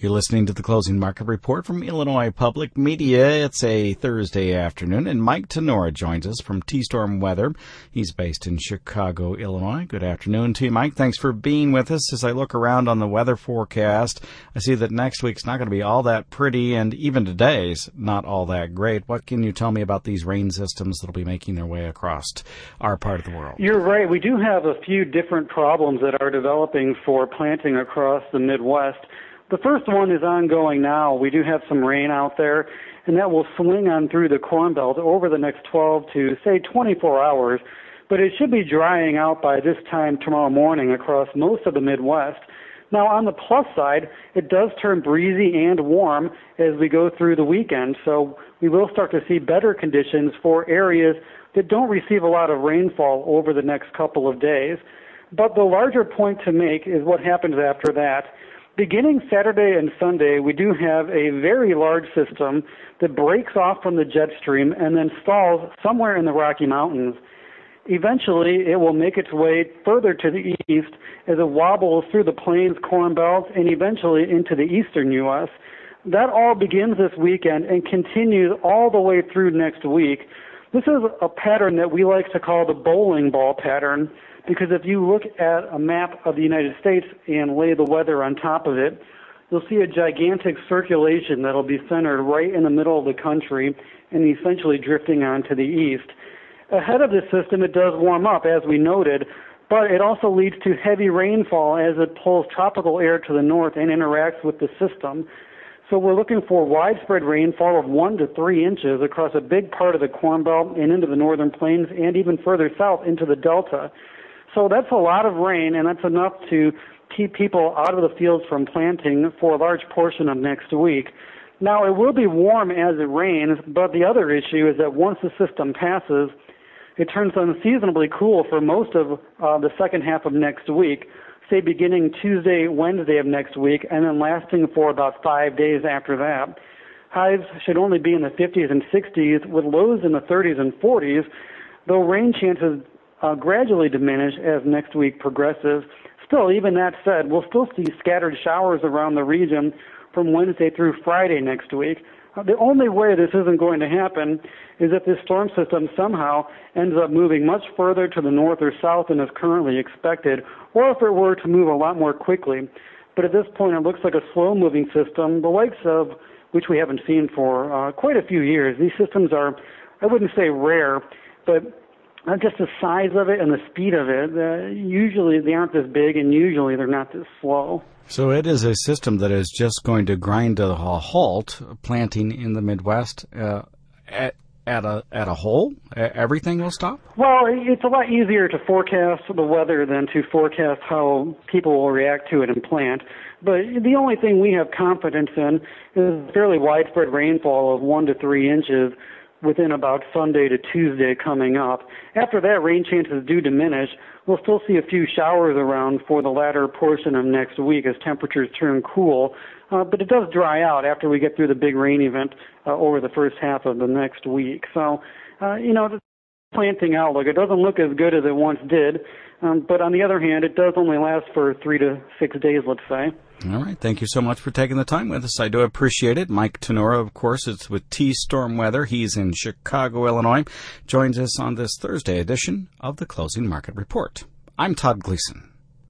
You're listening to the Closing Market Report from Illinois Public Media. It's a Thursday afternoon, and Mike Tenora joins us from T-Storm Weather. He's based in Chicago, Illinois. Good afternoon to you, Mike. Thanks for being with us. As I look around on the weather forecast, I see that next week's not going to be all that pretty, and even today's not all that great. What can you tell me about these rain systems that will be making their way across our part of the world? You're right. We do have a few different problems that are developing for planting across the Midwest. The first one is ongoing now. We do have some rain out there, and that will swing on through the Corn Belt over the next 12 to, say, 24 hours. But it should be drying out by this time tomorrow morning across most of the Midwest. Now, on the plus side, it does turn breezy and warm as we go through the weekend, so we will start to see better conditions for areas that don't receive a lot of rainfall over the next couple of days. But the larger point to make is what happens after that. Beginning Saturday and Sunday, we do have a very large system that breaks off from the jet stream and then stalls somewhere in the Rocky Mountains. Eventually, it will make its way further to the east as it wobbles through the plains, Corn Belt, and eventually into the eastern U.S. That all begins this weekend and continues all the way through next week. This is a pattern that we like to call the bowling ball pattern, because if you look at a map of the United States and lay the weather on top of it, you'll see a gigantic circulation that'll be centered right in the middle of the country and essentially drifting on to the east. Ahead of this system, it does warm up, as we noted, but it also leads to heavy rainfall as it pulls tropical air to the north and interacts with the system. So we're looking for widespread rainfall of 1 to 3 inches across a big part of the Corn Belt and into the northern plains and even further south into the Delta. So that's a lot of rain, and that's enough to keep people out of the fields from planting for a large portion of next week. Now, it will be warm as it rains, but the other issue is that once the system passes, it turns unseasonably cool for most of the second half of next week, say beginning Tuesday, Wednesday of next week, and then lasting for about 5 days after that. Highs should only be in the 50s and 60s, with lows in the 30s and 40s, though rain chances gradually diminish as next week progresses. Still, even that said, we'll still see scattered showers around the region from Wednesday through Friday next week. The only way this isn't going to happen is if this storm system somehow ends up moving much further to the north or south than is currently expected, or if it were to move a lot more quickly. But at this point, it looks like a slow-moving system, the likes of which we haven't seen for quite a few years. These systems are, I wouldn't say rare, but just the size of it and the speed of it, usually they aren't this big and usually they're not this slow. So it is a system that is just going to grind to a halt, planting in the Midwest at a hole? Everything will stop? Well, it's a lot easier to forecast the weather than to forecast how people will react to it and plant. But the only thing we have confidence in is fairly widespread rainfall of 1 to 3 inches within about Sunday to Tuesday coming up. After that, rain chances do diminish. We'll still see a few showers around for the latter portion of next week as temperatures turn cool, but it does dry out after we get through the big rain event over the first half of the next week. So, the planting outlook, it doesn't look as good as it once did, but on the other hand, it does only last for 3 to 6 days, let's say. All right. Thank you so much for taking the time with us. I do appreciate it. Mike Tenora, of course, it's with T-Storm Weather. He's in Chicago, Illinois. Joins us on this Thursday edition of the Closing Market Report. I'm Todd Gleason.